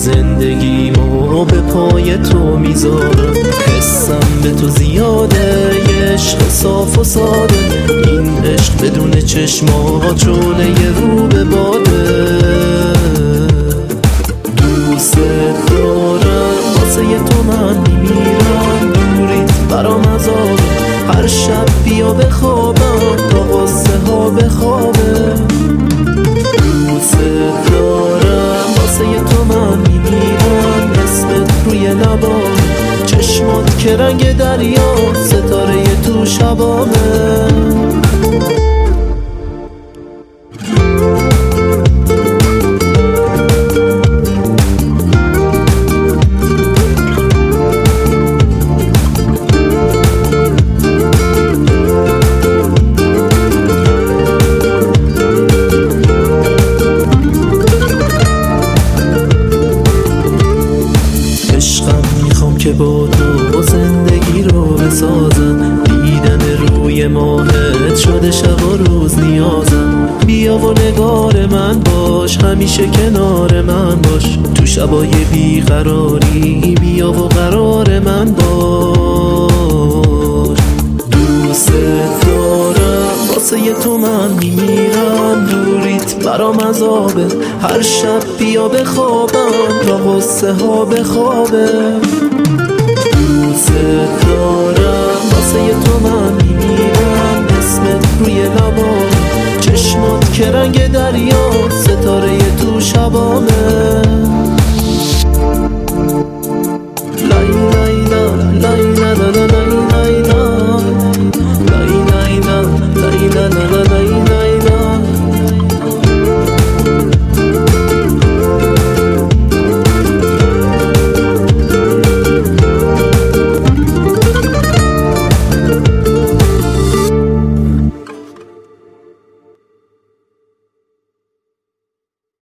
زندگیمو به پای تو میذارم. حسم به تو زیاده، یه عشق صاف و ساده، این عشق بدون چشمات شعله رو به باده. دوست دارم، واسه تو من میمیرم، دوریت برام عذابه، هر شب بیا بخوابم تا قصه ها بخوابه. دوست دارم، واسه تو من میمیرم، اسمت روی لبام، چشمات که رنگ دریا، ستاره تو شبامه. که با تو زندگی رو بسازم، دیدن روی ماهت شده شب و روز نیازم. بیا و نگار من باش، همیشه کنار من باش، تو شبای بیقراری بیا و قرار من باش. دوست دارم، واسه تو من میمیرم، دوریت برام عذابه، هر شب بیا بخوابم تا قصه ها بخوابه. دوست دارم، واسه تو من میمیرم، اسمت روی لبام، چشمات که رنگ دریا، ستاره تو شبامه.